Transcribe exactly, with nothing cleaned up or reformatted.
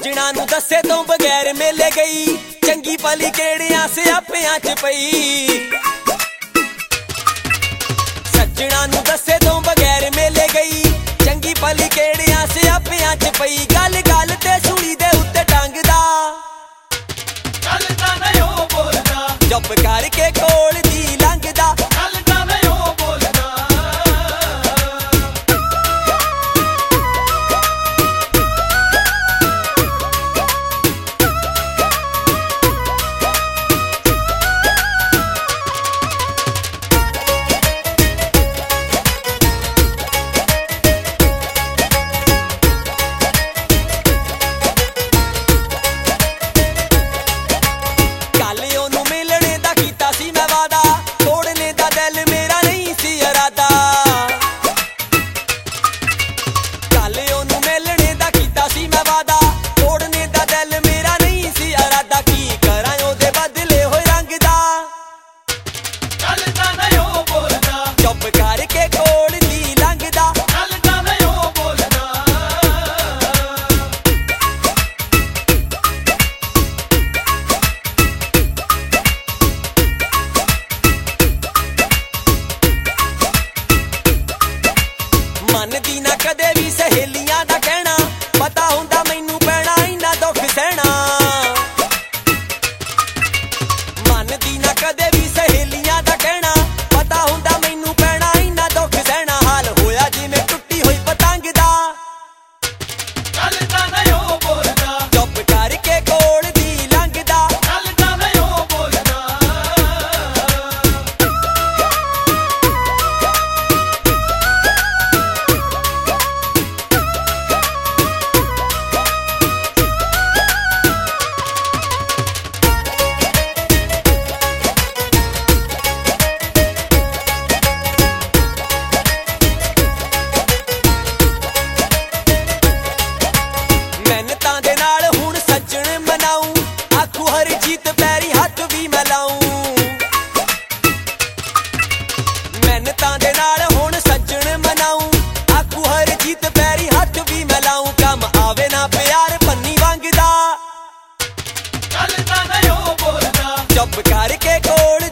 सज्जणा नू दस्से तो बगैर मेले गई, चंगी भली केड़ियां सियापियां च पई। सज्जणा नू दस्से तो बगैर मेले गई, चंगी भली केड़ियां सियापियां च पई। गल गल ते सुनी दे उत्ते टंगदा, गल तां नहीं ओ बोलदा, चुप करके कोल दी लंघदा। गल तां नहीं ओ बोलदा। मनदी ना कदे भी सहेलियां दा कहना, पता हुंदा मैनू पैना इन्ना दुख सहना। मनदी ना कदे भी सहेलियां दा कहना, पता हुंदा मैनू पैना इन्ना दुख सहना। हाल होया जिवें टुट्टी होई पतंग दा, गल तां नहीं ओ बोलदा, चुप करके कोल दी लंघदा। गल तां नहीं ओ बोलदा। मेहनतां दे नाल हुण सज्जण मनाऊं, आखू हर जीत पैरी हत्थ भी मैं लाऊं। मेहनतां दे नाल हुण सज्जण मनाऊं, आखू हर जीत पैरी हत्थ भी मैं लाऊं। कम आवे ना प्यार पन्नी वांगदा, गल तां नहीं ओ बोलदा, चुप करके कोल